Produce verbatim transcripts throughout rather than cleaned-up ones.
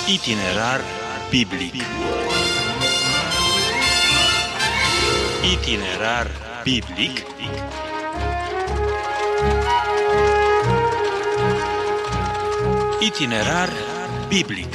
Itinerar biblic. Itinerar biblic. Itinerar biblic.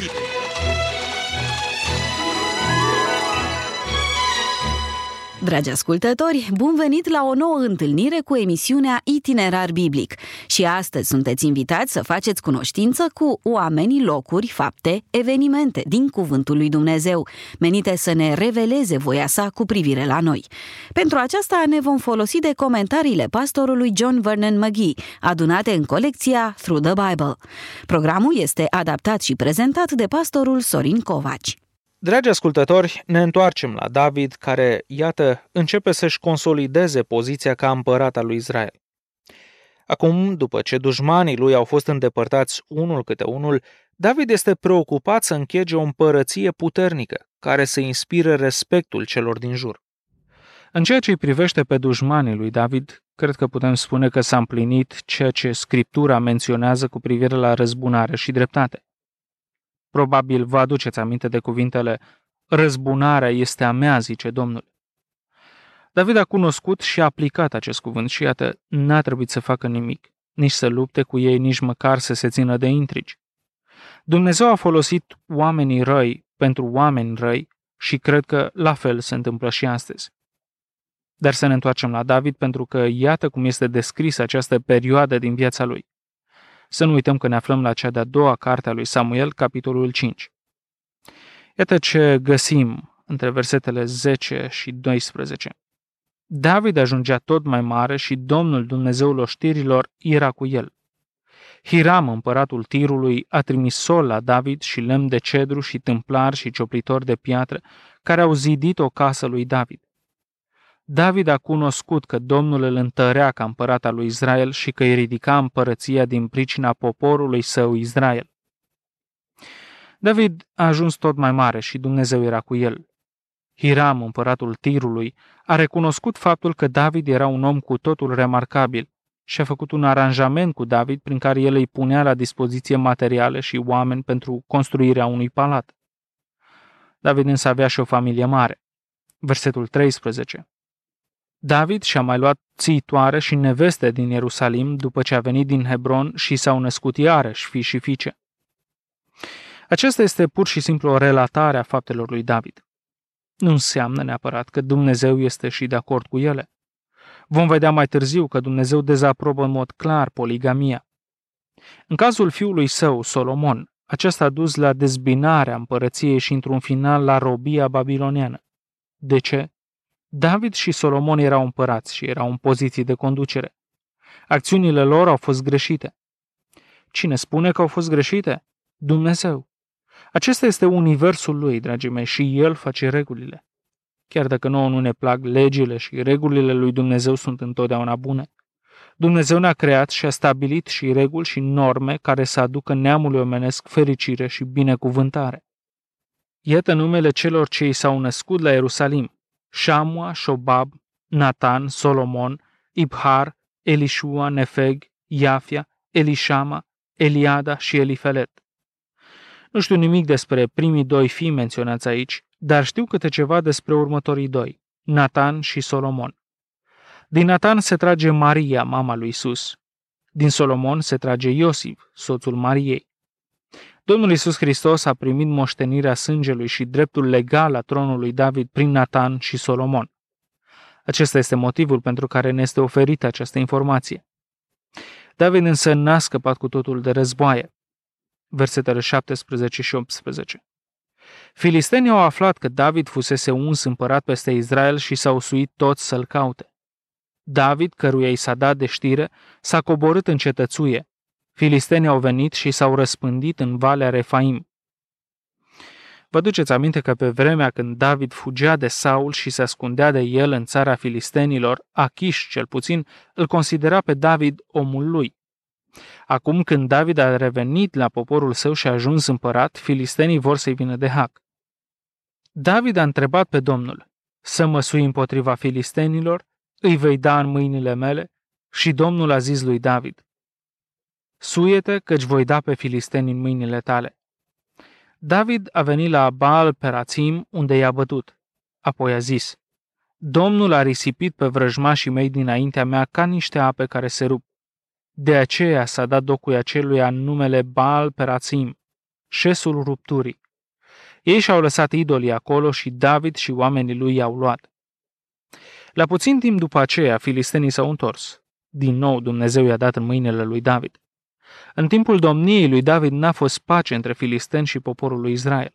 Dragi ascultători, bun venit la o nouă întâlnire cu emisiunea Itinerar Biblic. Și astăzi sunteți invitați să faceți cunoștință cu oamenii, locuri, fapte, evenimente din Cuvântul lui Dumnezeu, menite să ne reveleze voia sa cu privire la noi. Pentru aceasta ne vom folosi de comentariile pastorului John Vernon McGee, adunate în colecția Through the Bible. Programul este adaptat și prezentat de pastorul Sorin Covaci. Dragi ascultători, ne întoarcem la David, care, iată, începe să-și consolideze poziția ca împărat al lui Israel. Acum, după ce dușmanii lui au fost îndepărtați unul câte unul, David este preocupat să închege o împărăție puternică, care să inspire respectul celor din jur. În ceea ce îi privește pe dușmanii lui David, cred că putem spune că s-a împlinit ceea ce Scriptura menționează cu privire la răzbunare și dreptate. Probabil vă aduceți aminte de cuvintele: răzbunarea este a mea, zice Domnul. David a cunoscut și a aplicat acest cuvânt și iată, n-a trebuit să facă nimic, nici să lupte cu ei, nici măcar să se țină de intrigi. Dumnezeu a folosit oamenii răi pentru oameni răi și cred că la fel se întâmplă și astăzi. Dar să ne întoarcem la David, pentru că iată cum este descrisă această perioadă din viața lui. Să nu uităm că ne aflăm la cea de-a doua carte a lui Samuel, capitolul cinci. Iată ce găsim între versetele zece și doisprezece. David ajungea tot mai mare și Domnul Dumnezeul oștirilor era cu el. Hiram, împăratul Tirului, a trimis sol la David și lemn de cedru și tâmplari și cioplitori de piatră, care au zidit o casă lui David. David a cunoscut că Domnul îl întărea ca împărat al lui Israel și că îi ridica împărăția din pricina poporului său Israel. David a ajuns tot mai mare și Dumnezeu era cu el. Hiram, împăratul Tirului, a recunoscut faptul că David era un om cu totul remarcabil și a făcut un aranjament cu David prin care el îi punea la dispoziție materiale și oameni pentru construirea unui palat. David însă avea și o familie mare. Versetul treisprezece. David și-a mai luat țiitoare și neveste din Ierusalim după ce a venit din Hebron și s-au născut iarăși fii și fiice. Aceasta este pur și simplu o relatare a faptelor lui David. Nu înseamnă neapărat că Dumnezeu este și de acord cu ele. Vom vedea mai târziu că Dumnezeu dezaprobă în mod clar poligamia. În cazul fiului său, Solomon, acesta a dus la dezbinarea împărăției și într-un final la robia babiloniană. De ce? David și Solomon erau împărați și erau în poziții de conducere. Acțiunile lor au fost greșite. Cine spune că au fost greșite? Dumnezeu. Acesta este universul lui, dragii mei, și el face regulile. Chiar dacă nouă nu ne plac, legile și regulile lui Dumnezeu sunt întotdeauna bune. Dumnezeu ne-a creat și a stabilit și reguli și norme care să aducă neamului omenesc fericire și binecuvântare. Iată numele celor ce i s-au născut la Ierusalim: Șamua, Șobab, Natan, Solomon, Ibhar, Elișua, Nefeg, Iafia, Elișama, Eliada și Elifelet. Nu știu nimic despre primii doi fii menționați aici, dar știu câte ceva despre următorii doi, Natan și Solomon. Din Natan se trage Maria, mama lui Isus. Din Solomon se trage Iosif, soțul Mariei. Domnul Iisus Hristos a primit moștenirea sângelui și dreptul legal la tronul lui David prin Natan și Solomon. Acesta este motivul pentru care ne este oferită această informație. David însă n-a scăpat cu totul de războaie. Versetele șaptesprezece și optsprezece. Filistenii au aflat că David fusese uns împărat peste Israel și s-au suit toți să-l caute. David, căruia i s-a dat de știre, s-a coborât în cetățuie. Filistenii au venit și s-au răspândit în Valea Refaim. Vă duceți aminte că pe vremea când David fugea de Saul și se ascundea de el în țara filistenilor, Achiș, cel puțin, îl considera pe David omul lui. Acum când David a revenit la poporul său și a ajuns împărat, filistenii vor să-i vină de hac. David a întrebat pe Domnul: să mă sui împotriva filistenilor? Îi vei da în mâinile mele? Și Domnul a zis lui David: suie-te, căci voi da pe filisteni în mâinile tale. David a venit la Baal Perațim, unde i-a bătut. Apoi a zis: Domnul a risipit pe vrăjmașii mei dinaintea mea ca niște ape care se rup. De aceea s-a dat docui aceluia numele Baal Perațim, șesul rupturii. Ei și-au lăsat idolii acolo și David și oamenii lui i-au luat. La puțin timp după aceea, filistenii s-au întors. Din nou Dumnezeu i-a dat în mâinile lui David. În timpul domniei lui David n-a fost pace între filisteni și poporul lui Israel.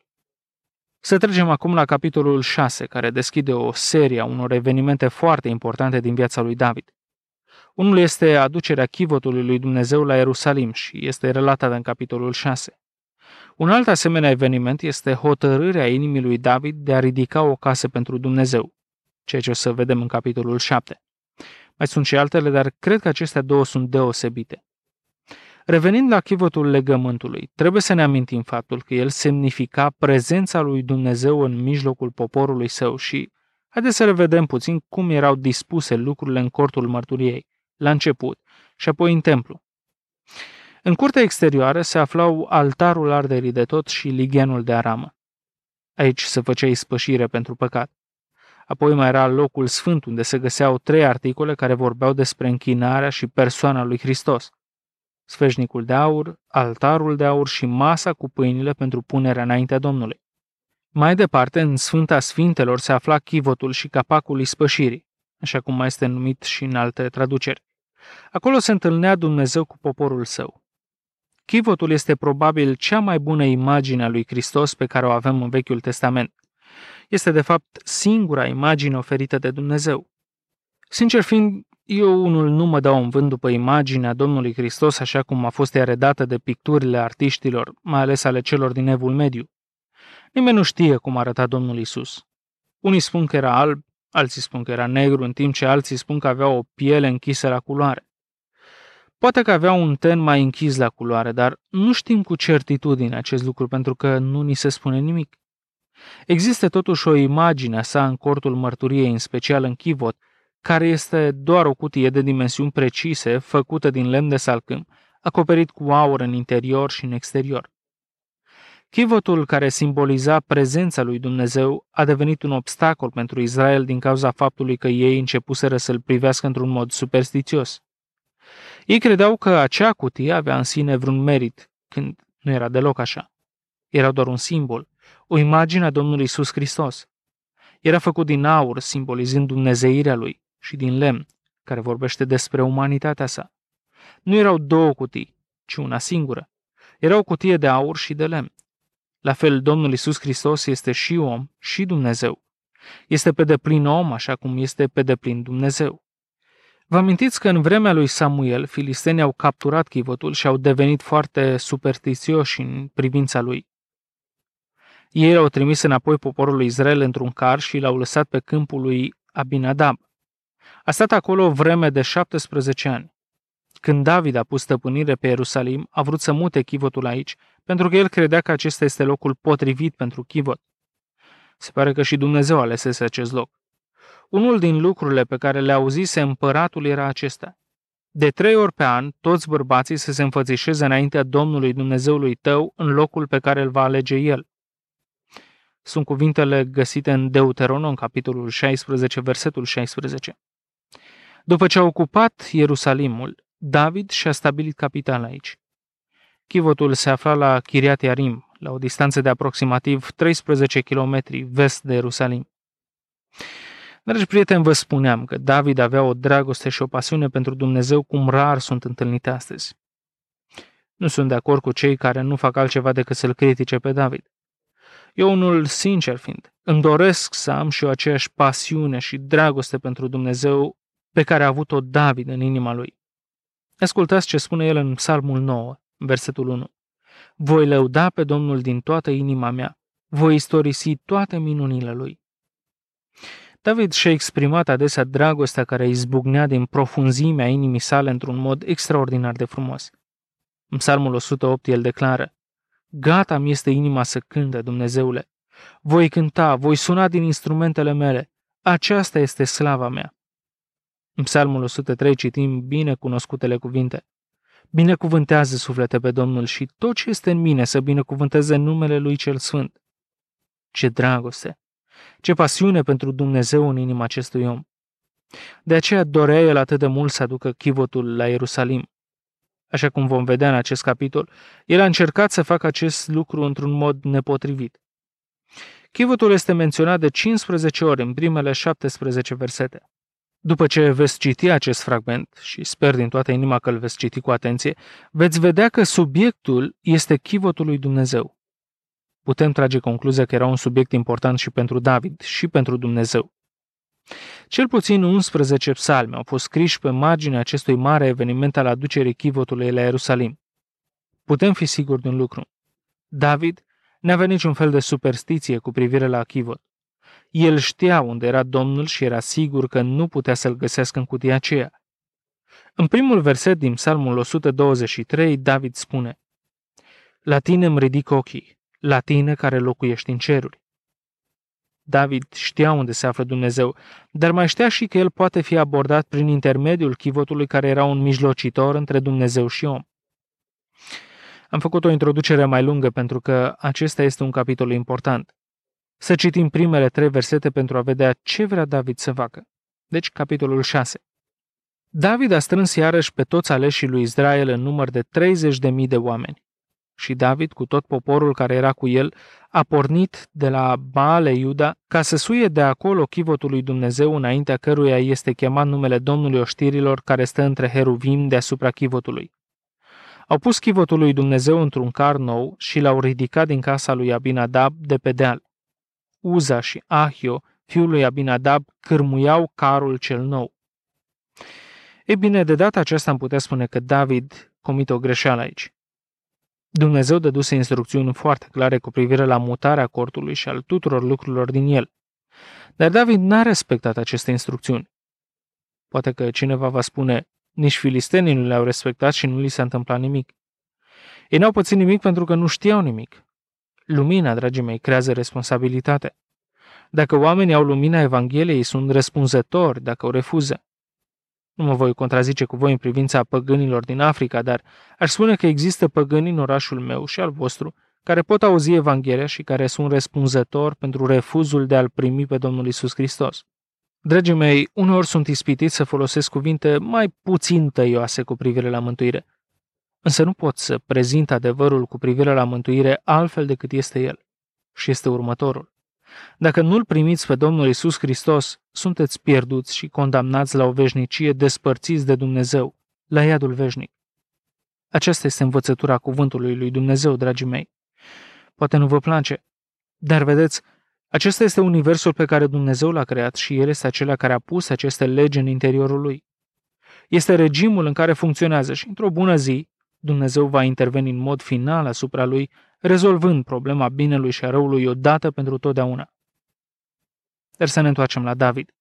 Să trecem acum la capitolul șase, care deschide o serie a unor evenimente foarte importante din viața lui David. Unul este aducerea chivotului lui Dumnezeu la Ierusalim și este relatată în capitolul șase. Un alt asemenea eveniment este hotărârea inimii lui David de a ridica o casă pentru Dumnezeu, ceea ce o să vedem în capitolul șapte. Mai sunt și altele, dar cred că acestea două sunt deosebite. Revenind la chivotul legământului, trebuie să ne amintim faptul că el semnifica prezența lui Dumnezeu în mijlocul poporului său și haideți să revedem puțin cum erau dispuse lucrurile în cortul mărturiei, la început și apoi în templu. În curtea exterioară se aflau altarul arderii de tot și lighenul de aramă. Aici se făcea ispășire pentru păcat. Apoi mai era locul sfânt, unde se găseau trei articole care vorbeau despre închinarea și persoana lui Hristos: sfeșnicul de aur, altarul de aur și masa cu pâinile pentru punerea înaintea Domnului. Mai departe, în Sfânta Sfintelor se afla chivotul și capacul ispășirii, așa cum mai este numit și în alte traduceri. Acolo se întâlnea Dumnezeu cu poporul său. Chivotul este probabil cea mai bună imagine a lui Hristos pe care o avem în Vechiul Testament. Este de fapt singura imagine oferită de Dumnezeu. Sincer fiind, eu unul nu mă dau în vânt după imaginea Domnului Hristos așa cum a fost ea redată de picturile artiștilor, mai ales ale celor din Evul Mediu. Nimeni nu știe cum arăta Domnul Iisus. Unii spun că era alb, alții spun că era negru, în timp ce alții spun că avea o piele închisă la culoare. Poate că avea un ten mai închis la culoare, dar nu știm cu certitudine acest lucru pentru că nu ni se spune nimic. Există totuși o imagine a sa în cortul mărturiei, în special în chivot, care este doar o cutie de dimensiuni precise, făcută din lemn de salcâm, acoperit cu aur în interior și în exterior. Chivotul, care simboliza prezența lui Dumnezeu, a devenit un obstacol pentru Israel din cauza faptului că ei începuseră să-l privească într-un mod superstițios. Ei credeau că acea cutie avea în sine vreun merit, când nu era deloc așa. Era doar un simbol, o imagine a Domnului Iisus Hristos. Era făcut din aur, simbolizând dumnezeirea lui, și din lemn, care vorbește despre umanitatea sa. Nu erau două cutii, ci una singură. Era o cutie de aur și de lemn. La fel, Domnul Iisus Hristos este și om și Dumnezeu. Este pe deplin om, așa cum este pe deplin Dumnezeu. Vă amintiți că în vremea lui Samuel, filistenii au capturat chivotul și au devenit foarte superstițioși în privința lui. Ei l-au trimis înapoi poporul lui Israel într-un car și l-au lăsat pe câmpul lui Abinadab. A stat acolo o vreme de șaptesprezece ani. Când David a pus stăpânire pe Ierusalim, a vrut să mute chivotul aici, pentru că el credea că acesta este locul potrivit pentru chivot. Se pare că și Dumnezeu alesese acest loc. Unul din lucrurile pe care le auzise împăratul era acesta: de trei ori pe an, toți bărbații să se înfățișeze înaintea Domnului Dumnezeului tău în locul pe care îl va alege el. Sunt cuvintele găsite în Deuteronom, capitolul șaisprezece, versetul șaisprezece. După ce a ocupat Ierusalimul, David și-a stabilit capitala aici. Chivotul se afla la Chiriat Iarim, la o distanță de aproximativ treisprezece kilometri vest de Ierusalim. Dragi prieteni, vă spuneam că David avea o dragoste și o pasiune pentru Dumnezeu cum rar sunt întâlnite astăzi. Nu sunt de acord cu cei care nu fac altceva decât să-l critique pe David. Eu, unul sincer fiind, îmi doresc să am și eu aceeași pasiune și dragoste pentru Dumnezeu pe care a avut-o David în inima lui. Ascultați ce spune el în Psalmul nouă, versetul unu. Voi lăuda pe Domnul din toată inima mea, voi istorisi toate minunile lui. David și-a exprimat adesea dragostea care izbucnea din profunzimea inimii sale într-un mod extraordinar de frumos. În Psalmul o sută opt el declară: gata mi este inima să cânte, Dumnezeule. Voi cânta, voi suna din instrumentele mele. Aceasta este slava mea. În Psalmul o sută trei citim bine cunoscutele cuvinte: Binecuvântează, suflete, pe Domnul și tot ce este în mine să binecuvânteze numele Lui cel Sfânt. Ce dragoste! Ce pasiune pentru Dumnezeu în inima acestui om! De aceea dorea el atât de mult să aducă chivotul la Ierusalim. Așa cum vom vedea în acest capitol, el a încercat să facă acest lucru într-un mod nepotrivit. Chivotul este menționat de cincisprezece ori în primele șaptesprezece versete. După ce veți citi acest fragment, și sper din toată inima că îl veți citi cu atenție, veți vedea că subiectul este chivotul lui Dumnezeu. Putem trage concluzia că era un subiect important și pentru David și pentru Dumnezeu. Cel puțin unsprezece psalmi au fost scriși pe marginea acestui mare eveniment al aducerii chivotului la Ierusalim. Putem fi siguri de un lucru. David n-avea niciun fel de superstiție cu privire la chivot. El știa unde era Domnul și era sigur că nu putea să-l găsească în cutia aceea. În primul verset din Psalmul o sută douăzeci și trei, David spune: La tine îmi ridic ochii, la tine care locuiești în ceruri. David știa unde se află Dumnezeu, dar mai știa și că el poate fi abordat prin intermediul chivotului care era un mijlocitor între Dumnezeu și om. Am făcut o introducere mai lungă pentru că acesta este un capitol important. Să citim primele trei versete pentru a vedea ce vrea David să facă. Deci, capitolul șase. David a strâns iarăși pe toți aleșii lui Israel în număr de treizeci de mii de oameni. Și David, cu tot poporul care era cu el, a pornit de la Baale Iuda ca să suie de acolo chivotul lui Dumnezeu, înaintea căruia este chemat numele Domnului oștirilor, care stă între heruvim deasupra chivotului. Au pus chivotul lui Dumnezeu într-un car nou și l-au ridicat din casa lui Abinadab de pe deal. Uza și Ahio, fiul lui Abinadab, cârmuiau carul cel nou. Ei bine, de data aceasta am putea spune că David comite o greșeală aici. Dumnezeu dăduse instrucțiuni foarte clare cu privire la mutarea cortului și al tuturor lucrurilor din el. Dar David n-a respectat aceste instrucțiuni. Poate că cineva va spune: nici filistenii nu le-au respectat și nu li s-a întâmplat nimic. Ei n-au pățit nimic pentru că nu știau nimic. Lumina, dragii mei, creează responsabilitate. Dacă oamenii au lumina Evangheliei, sunt răspunzători dacă o refuză. Nu mă voi contrazice cu voi în privința păgânilor din Africa, dar aș spune că există păgâni în orașul meu și al vostru care pot auzi Evanghelia și care sunt răspunzători pentru refuzul de a-L primi pe Domnul Iisus Hristos. Dragii mei, uneori sunt ispitit să folosesc cuvinte mai puțin tăioase cu privire la mântuire. Însă nu pot să prezint adevărul cu privire la mântuire altfel decât este el. Și este următorul. Dacă nu-L primiți pe Domnul Iisus Hristos, sunteți pierduți și condamnați la o veșnicie, despărțiți de Dumnezeu, la iadul veșnic. Aceasta este învățătura cuvântului lui Dumnezeu, dragii mei. Poate nu vă place, dar vedeți, acesta este universul pe care Dumnezeu l-a creat și El este acela care a pus aceste legi în interiorul lui. Este regimul în care funcționează și într-o bună zi Dumnezeu va interveni în mod final asupra lui, rezolvând problema binelui și a răului odată pentru totdeauna. Dar să ne întoarcem la David.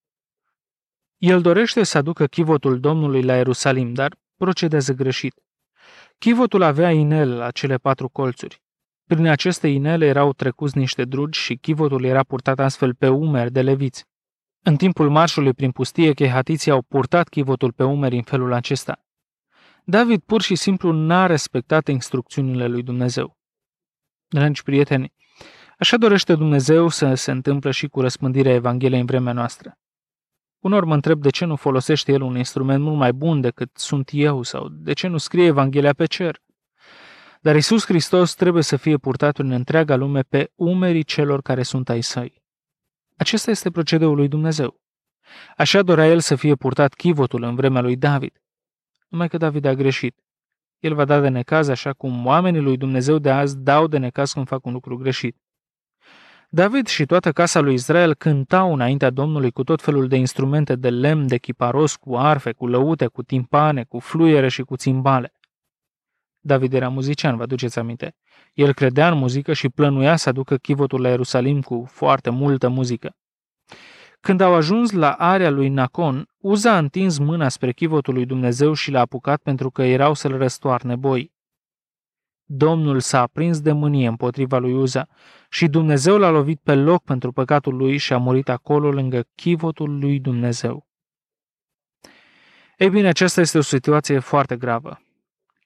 El dorește să aducă chivotul Domnului la Ierusalim, dar procedează greșit. Chivotul avea inele la cele patru colțuri. Prin aceste inele erau trecuți niște drugi și chivotul era purtat astfel pe umeri de leviți. În timpul marșului prin pustie, chehatiții au purtat chivotul pe umeri în felul acesta. David pur și simplu n-a respectat instrucțiunile lui Dumnezeu. Dragi prieteni, așa dorește Dumnezeu să se întâmple și cu răspândirea Evangheliei în vremea noastră. Unor mă întreb de ce nu folosește El un instrument mult mai bun decât sunt eu sau de ce nu scrie Evanghelia pe cer. Dar Iisus Hristos trebuie să fie purtat în întreaga lume pe umerii celor care sunt ai săi. Acesta este procedeul lui Dumnezeu. Așa dorea El să fie purtat chivotul în vremea lui David. Numai că David a greșit. El va da de necaz așa cum oamenii lui Dumnezeu de azi dau de necaz când fac un lucru greșit. David și toată casa lui Israel cântau înaintea Domnului cu tot felul de instrumente de lemn, de chiparos, cu arfe, cu lăute, cu timpane, cu fluiere și cu țimbale. David era muzician, vă aduceți aminte? El credea în muzică și plănuia să aducă chivotul la Ierusalim cu foarte multă muzică. Când au ajuns la area lui Nacon, Uza a întins mâna spre chivotul lui Dumnezeu și l-a apucat pentru că erau să-l răstoarne boi. Domnul s-a aprins de mânie împotriva lui Uza și Dumnezeu l-a lovit pe loc pentru păcatul lui și a murit acolo lângă chivotul lui Dumnezeu. Ei bine, aceasta este o situație foarte gravă.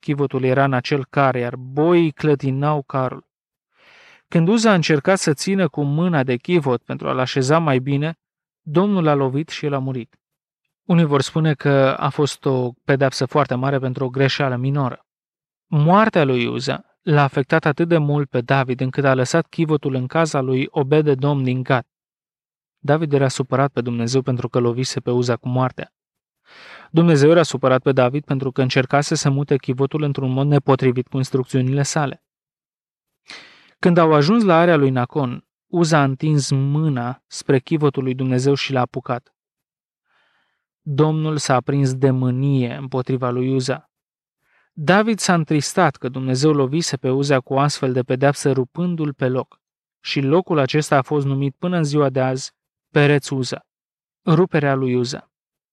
Chivotul era în acel car, iar boii clătinau carul. Când Uza a încercat să țină cu mâna de chivot pentru a-l așeza mai bine, Domnul l-a lovit și el a murit. Unii vor spune că a fost o pedeapsă foarte mare pentru o greșeală minoră. Moartea lui Uza l-a afectat atât de mult pe David încât a lăsat chivotul în casa lui Obed-edom din Gat. David era supărat pe Dumnezeu pentru că lovise pe Uza cu moartea. Dumnezeu era supărat pe David pentru că încercase să mute chivotul într-un mod nepotrivit cu instrucțiunile sale. Când au ajuns la area lui Nacon, Uza a întins mâna spre chivotul lui Dumnezeu și l-a apucat. Domnul s-a aprins de mânie împotriva lui Uza. David s-a întristat că Dumnezeu lovise pe Uza cu astfel de pedeapsă rupându-l pe loc și locul acesta a fost numit până în ziua de azi Pereț Uza, ruperea lui Uza.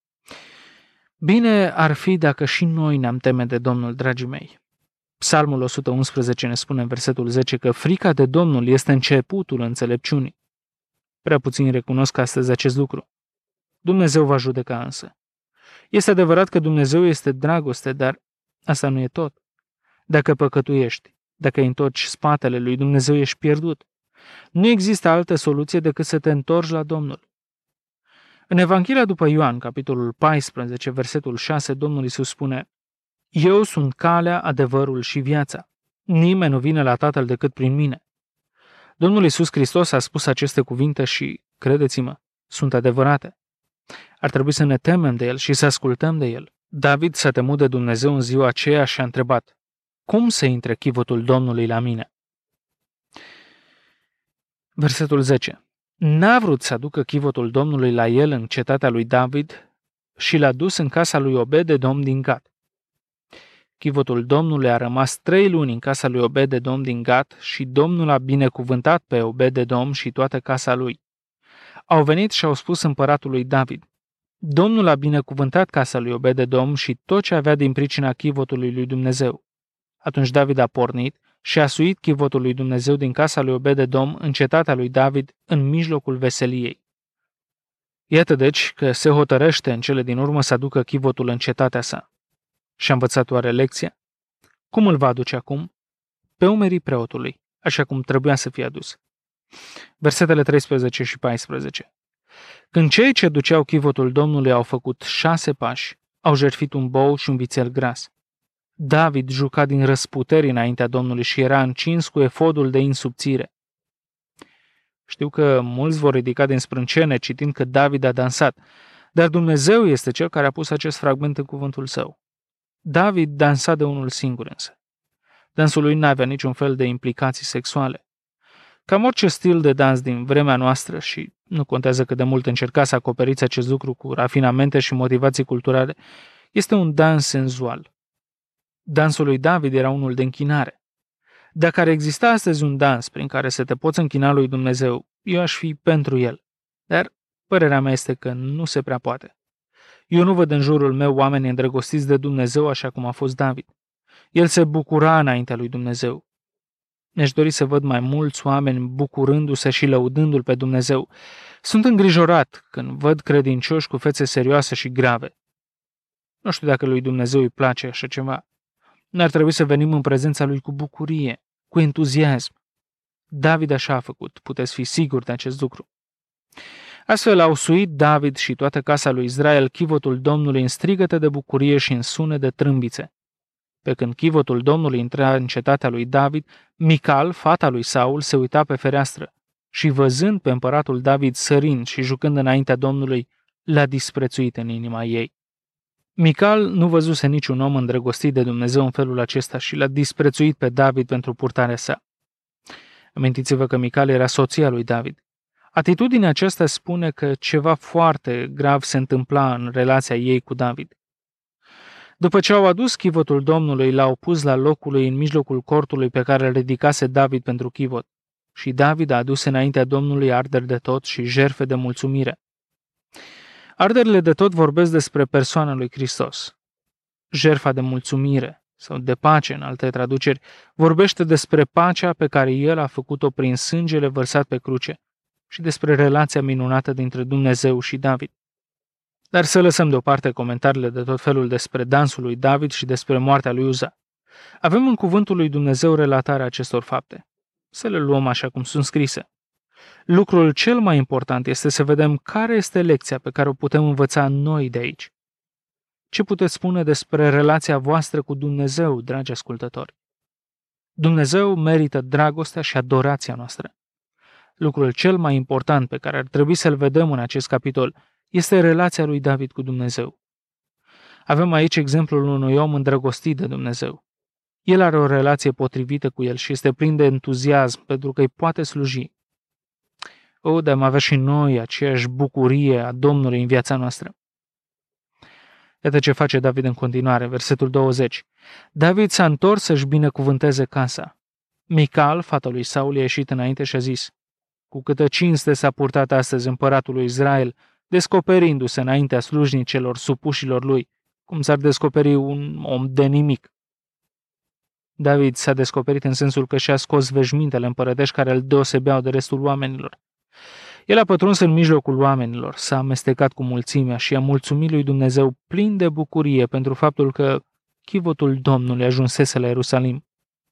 Bine ar fi dacă și noi ne-am teme de Domnul, dragii mei. Psalmul o sută unsprezece ne spune în versetul zece că frica de Domnul este începutul înțelepciunii. Prea puțini recunosc astăzi acest lucru. Dumnezeu va judeca însă. Este adevărat că Dumnezeu este dragoste, dar asta nu e tot. Dacă păcătuiești, dacă îi întorci spatele lui Dumnezeu, ești pierdut. Nu există altă soluție decât să te întorci la Domnul. În Evanghelia după Ioan, capitolul paisprezece, versetul șase, Domnul Iisus spune: Eu sunt calea, adevărul și viața. Nimeni nu vine la Tatăl decât prin mine. Domnul Iisus Hristos a spus aceste cuvinte și, credeți-mă, sunt adevărate. Ar trebui să ne temem de El și să ascultăm de El. David s-a temut de Dumnezeu în ziua aceea și a întrebat: Cum să intre chivotul Domnului la mine? Versetul zece. N-a vrut să aducă chivotul Domnului la el în cetatea lui David și l-a dus în casa lui Obed-edom din Gat. Chivotul Domnului a rămas trei luni în casa lui Obed-edom din Gat și Domnul a binecuvântat pe Obed-edom și toată casa lui. Au venit și au spus împăratului David: Domnul a binecuvântat casa lui Obed-edom și tot ce avea din pricina chivotului lui Dumnezeu. Atunci David a pornit și a suit chivotul lui Dumnezeu din casa lui Obed-edom în cetatea lui David, în mijlocul veseliei. Iată deci că se hotărăște în cele din urmă să aducă chivotul în cetatea sa. Și-a învățat oare lecția? Cum îl va aduce acum? Pe umerii preotului, așa cum trebuia să fie adus. Versetele treisprezece și paisprezece. Când cei ce duceau chivotul Domnului au făcut șase pași, au jertfit un bou și un vițel gras. David juca din răsputeri înaintea Domnului și era încins cu efodul de insubțire. Știu că mulți vor ridica din sprâncene citind că David a dansat, dar Dumnezeu este Cel care a pus acest fragment în cuvântul său. David dansa de unul singur însă. Dansul lui n-avea niciun fel de implicații sexuale. Cam orice stil de dans din vremea noastră, și nu contează cât de mult încercați să acoperiți acest lucru cu rafinamente și motivații culturale, este un dans senzual. Dansul lui David era unul de închinare. Dacă ar exista astăzi un dans prin care să te poți închina lui Dumnezeu, eu aș fi pentru el. Dar părerea mea este că nu se prea poate. Eu nu văd în jurul meu oameni îndrăgostiți de Dumnezeu așa cum a fost David. El se bucura înaintea lui Dumnezeu. Mi-aș dori să văd mai mulți oameni bucurându-se și lăudându-L pe Dumnezeu. Sunt îngrijorat când văd credincioși cu fețe serioase și grave. Nu știu dacă lui Dumnezeu îi place așa ceva. N-ar trebui să venim în prezența lui cu bucurie, cu entuziasm. David așa a făcut, puteți fi siguri de acest lucru. Astfel au suit David și toată casa lui Israel chivotul Domnului în strigăte de bucurie și în sune de trâmbițe. Pe când chivotul Domnului intra în cetatea lui David, Mical, fata lui Saul, se uita pe fereastră și văzând pe împăratul David sărind și jucând înaintea Domnului, l-a disprețuit în inima ei. Mical nu văzuse niciun om îndrăgostit de Dumnezeu în felul acesta și l-a disprețuit pe David pentru purtarea sa. Amintiți-vă că Mical era soția lui David. Atitudinea aceasta spune că ceva foarte grav se întâmpla în relația ei cu David. După ce au adus chivotul Domnului, l-au pus la locul lui în mijlocul cortului pe care îl ridicase David pentru chivot. Și David a adus înaintea Domnului arderi de tot și jertfe de mulțumire. Arderile de tot vorbesc despre persoana lui Hristos. Jertfa de mulțumire sau de pace, în alte traduceri, vorbește despre pacea pe care El a făcut-o prin sângele vărsat pe cruce și despre relația minunată dintre Dumnezeu și David. Dar să lăsăm deoparte comentariile de tot felul despre dansul lui David și despre moartea lui Uza. Avem în cuvântul lui Dumnezeu relatarea acestor fapte. Să le luăm așa cum sunt scrise. Lucrul cel mai important este să vedem care este lecția pe care o putem învăța noi de aici. Ce puteți spune despre relația voastră cu Dumnezeu, dragi ascultători? Dumnezeu merită dragostea și adorația noastră. Lucrul cel mai important pe care ar trebui să-l vedem în acest capitol este relația lui David cu Dumnezeu. Avem aici exemplul unui om îndrăgostit de Dumnezeu. El are o relație potrivită cu el și este plin de entuziasm pentru că îi poate sluji. O, dar am avea și noi aceeași bucurie a Domnului în viața noastră. Iată ce face David în continuare, versetul douăzeci. David s-a întors să-și binecuvânteze casa. Mical, fata lui Saul, a ieșit înainte și a zis: cu câtă cinste s-a purtat astăzi împăratul lui Israel, descoperindu-se înaintea slujnicelor supușilor lui, cum s-ar descoperi un om de nimic. David s-a descoperit în sensul că și-a scos veșmintele împărătești care îl deosebeau de restul oamenilor. El a pătruns în mijlocul oamenilor, s-a amestecat cu mulțimea și a mulțumit lui Dumnezeu plin de bucurie pentru faptul că chivotul Domnului ajunsese la Ierusalim.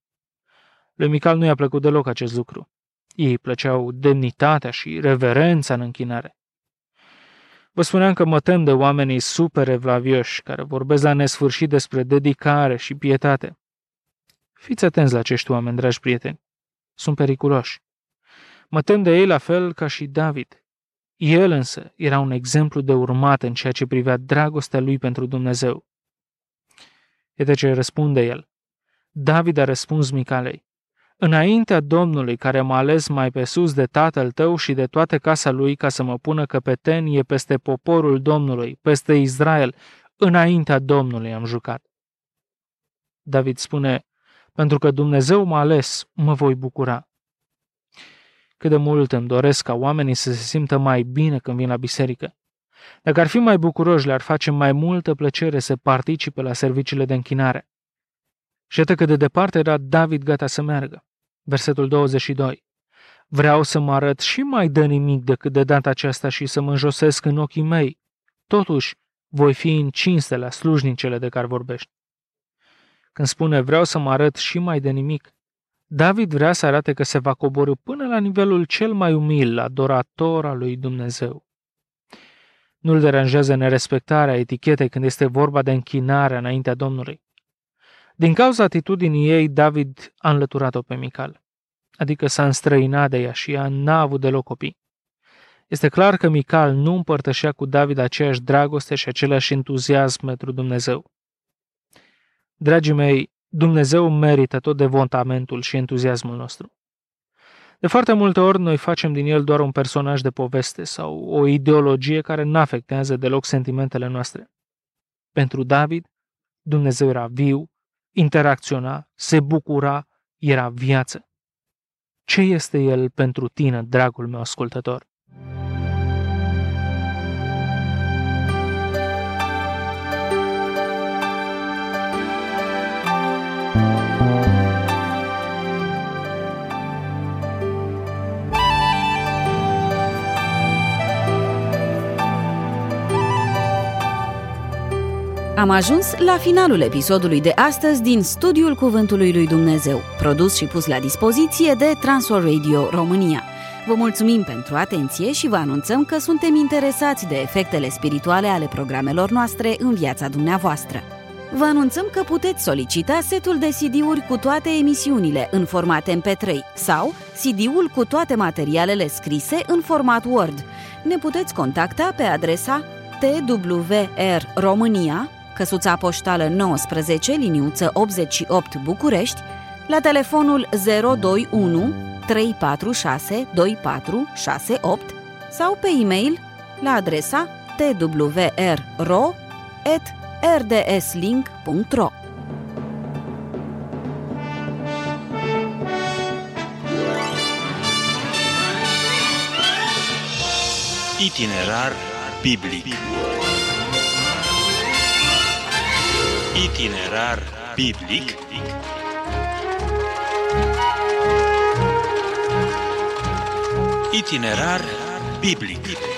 Lui Mical nu i-a plăcut deloc acest lucru. Ei plăceau demnitatea și reverența în închinare. Vă spuneam că mă tem de oamenii super evlavioși care vorbesc la nesfârșit despre dedicare și pietate. Fiți atenți la acești oameni, dragi prieteni. Sunt periculoși. Mă tem de ei la fel ca și David. El însă era un exemplu de urmat în ceea ce privea dragostea lui pentru Dumnezeu. Iată ce răspunde el. David a răspuns Micalei: înaintea Domnului care m-a ales mai pe sus de tatăl tău și de toată casa lui ca să mă pună căpetenie peste poporul Domnului, peste Israel, înaintea Domnului am jucat. David spune: pentru că Dumnezeu m-a ales, mă voi bucura. Cât de mult îmi doresc ca oamenii să se simtă mai bine când vin la biserică. Dacă ar fi mai bucuroși, le-ar face mai multă plăcere să participe la serviciile de închinare. Și iată cât de departe era David gata să meargă. Versetul douăzeci și doi. Vreau să mă arăt și mai de nimic decât de data aceasta și să mă înjosesc în ochii mei. Totuși, voi fi în cinste la slujnicele de care vorbești. Când spune vreau să mă arăt și mai de nimic, David vrea să arate că se va coborî până la nivelul cel mai umil, adorator al lui Dumnezeu. Nu-l deranjează nerespectarea etichetei când este vorba de închinarea înaintea Domnului. Din cauza atitudinii ei, David a înlăturat-o pe Mical, adică s-a înstrăinat de ea și ea n-a avut deloc copii. Este clar că Mical nu împărtășea cu David aceeași dragoste și același entuziasm pentru Dumnezeu. Dragii mei, Dumnezeu merită tot devotamentul și entuziasmul nostru. De foarte multe ori noi facem din el doar un personaj de poveste sau o ideologie care nu afectează deloc sentimentele noastre. Pentru David, Dumnezeu era viu, interacționa, se bucura, era viață. Ce este el pentru tine, dragul meu ascultător? Am ajuns la finalul episodului de astăzi din Studiul Cuvântului lui Dumnezeu, produs și pus la dispoziție de Transworld Radio România. Vă mulțumim pentru atenție și vă anunțăm că suntem interesați de efectele spirituale ale programelor noastre în viața dumneavoastră. Vă anunțăm că puteți solicita setul de C D-uri cu toate emisiunile în format M P trei sau C D-ul cu toate materialele scrise în format Word. Ne puteți contacta pe adresa T W R România, căsuța poștală nouăsprezece, liniuță optzeci și opt București, la telefonul zero doi unu trei patru șase doi patru șase opt sau pe e-mail la adresa t w r ro at r d s link punct ro. Itinerar biblic. Itinerar biblic. Itinerar biblic.